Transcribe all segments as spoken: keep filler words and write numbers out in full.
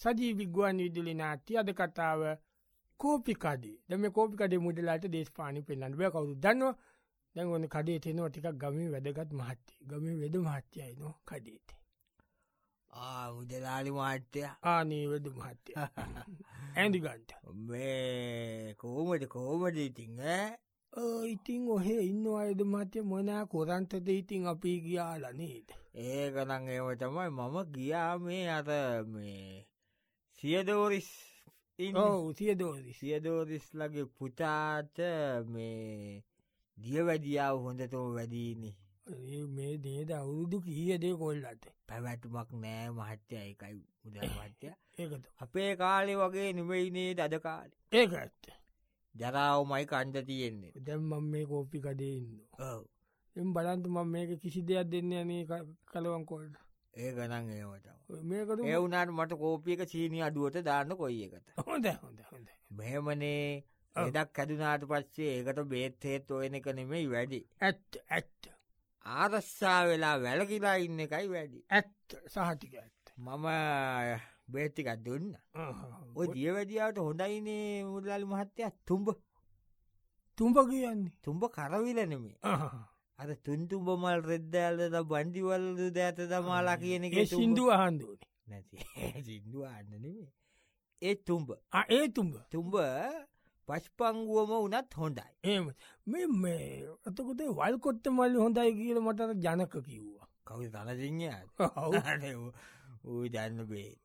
සජීවී ගුවන් විදුලි නාට්‍ය අද කතාව කෝපි කඩේ. දැන් මේ කෝපි කඩේ මුදලාට දේශපාලනය පෙන්වන්න බෑ කවුරුද දන්නව. දැන් ඔන්න කඩේ තෙනවා ටිකක් ගමේ වැදගත් මහත්තයෙක්. ගමේ වෙද මහත්තයයි නෝ කඩේට. ආ මුදලාලි මහත්තයා. ආ නේ වෙද මහත්තයා. ඇඳි ගන්නට. මේ කොහොමද කොහොමද ඉතින් ඈ? ඔව් ඉතින් ඔහෙ ඉන්න අයද මහත්තයා මොනා කොරන්ටද ඉතින් අපි ගියාලා නේද? ඒක නම් ඒව තමයි මම ගියා මේ අර මේ සියදෝරිස් ඔව් සියදෝරිස් සියදෝරිස්ලගේ පුතාට මේ දියවැඩියාව හොඳටම වැඩිනේ. මේ නේද අවුරුදු කීයද කොල්ලට? පැවැතුමක් නෑ මහත්තයා ඒකයි මුදල් මහත්තයා. ඒකද අපේ කාලේ වගේ නෙමෙයි නේද අද කාලේ. ඒක ඇත්ත. ජරාවමයි කණ්ඩ තියෙන්නේ. දැන් මම මේ කෝපි කඩේ ඉන්නවා. ඔව්. එම් බලන්න මම මේක කිසි දෙයක් දෙන්නේ නැහැ නේ කලවම් කොල්ල. ඒක නම් ඒව තමයි. මේකට ඒ වුණාට මට කෝපි එක සීනි අඩුවට දාන්න කොයි එකට. හොඳයි හොඳයි හොඳයි. මෙහෙමනේ එදක් හැදුනාට පස්සේ ඒකට බේත් හේත් හොයන එක නෙමෙයි වැඩි. ඇත්ත ඇත්ත. ආරස්සා වෙලා වැලකිලා ඉන්න එකයි වැඩි. ඇත්ත සහතික ඇත්ත. මම බේත් ටිකක් දුන්නා. ඔය දියවැඩියාවට හොඳයිනේ මුදලාලි මහත්තයා තුඹ. තුඹ කියන්නේ තුඹ කරවිල නෙමෙයි. අර තුන්තුඹ මල් රෙද්දෑල්ද බණ්ඩිවල දෑත දමාලා කියන එක ඒ සින්දුව අහන්න ඕනේ. නැති සින්දුව අහන්න නෙමෙයි. ඒ තුඹ. ආ ඒ තුඹ. තුඹ පස්පංගුවම වුණත් හොඳයි. එහෙම. මේ මේ එතකොට වල්කොට්ට මල්ලි හොඳයි කියලා මට අර ජනක කිව්වා. කවුද තනසිංහයාද? ඔව්. ඌ දන්න බේත්.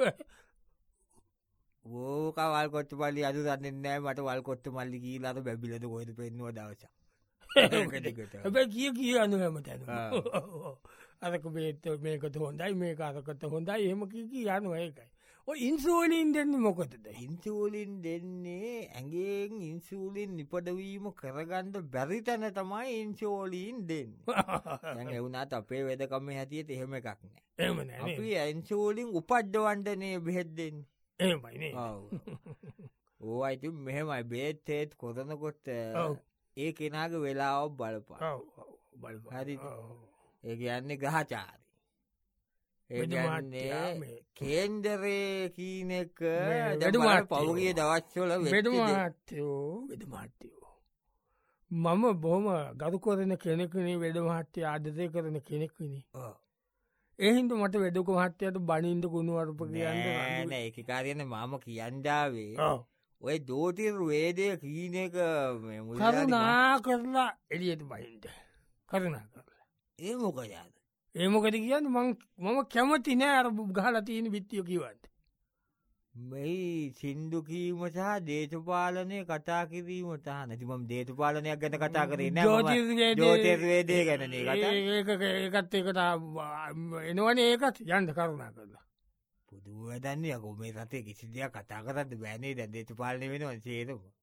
ඕක වල්කොට්ට මල්ලි අද දන්නේ නැහැ මට වල්කොට්ට මල්ලි කියලා අර බැබිලද කොහෙද පෙන්නුව දවසක්. හැබැයි කිය කිය අනු හැමතැනම. අරක බේත් මේකට හොඳයි මේක අරකට හොඳයි එහෙම කී කී යනවා ඒකයි. ඔය ඉන්සුලින් දෙන්නේ මොකටද? ඉන්සුලින් දෙන්නේ ඇඟෙන් ඉන්සුලින් නිපදවීම කරගන්න බැරි තැන තමයි ඉන්සුලින් දෙන්නේ. දැන් ඒ වුණාට අපේ වෙදකමේ හැටියට එහෙම එකක් නැහැ. එහෙම නැහැ. අපි ඉන්සුලින් උපද්දවන්නනේ බෙහෙත් දෙන්නේ. එහෙමයි නේ. ඔව්. ඕවා ඉතින් මෙහෙමයි බේත් හේත් කරනකොට ඒ කෙනාගේ වෙලාව බලපන්. ඔව් ඔව් බලපන්. හරිද? ඒ කියන්නේ ග්‍රහචාරී. ඒ කියන්නේ කේන්දරේ කීන එක දැන් පෞගිය දවස්වල වෙද මහත්තයෝ වෙද මහත්තයෝ. මම බොහොම ගරු කරන කෙනෙකුනේ වෙද මහත්තයා ආදරය කරන කෙනෙකුනේ. ඔව්. ඒ හින්දා මට වෙදක මහත්තයාට බනින්න කුණු වරුප කියන්න නෑ නෑ ඒක කාර්යනේ මාම කියන්දාවේ. ඔව්. ඔය දෝතිර් වේදය කීන එක කරුණා කරලා එළියට බහින්න. කරුණා කරලා. ඒ මොකද? ඒ මොකද කියන්නේ මම මම කැමති නෑ අර ගහලා තියෙන බිත්තිය කියවන්න. මේ සින්දු කීම සහ දේශපාලනය කතා කිරීම සහ නැති මම දේශපාලනයක් ගැන කතා කරේ නෑ මම ජෝතිර්වේදය ගැන නේ කතා. ඒක ඒකත් ඒකට එනවනේ ඒකත් යන්න කරුණා කරලා. පුදුම වැඩන්නේ යකෝ මේ රටේ කිසි දෙයක් කතා කරන්න බෑනේ දැන් දේශපාලනය වෙනවා සේරම.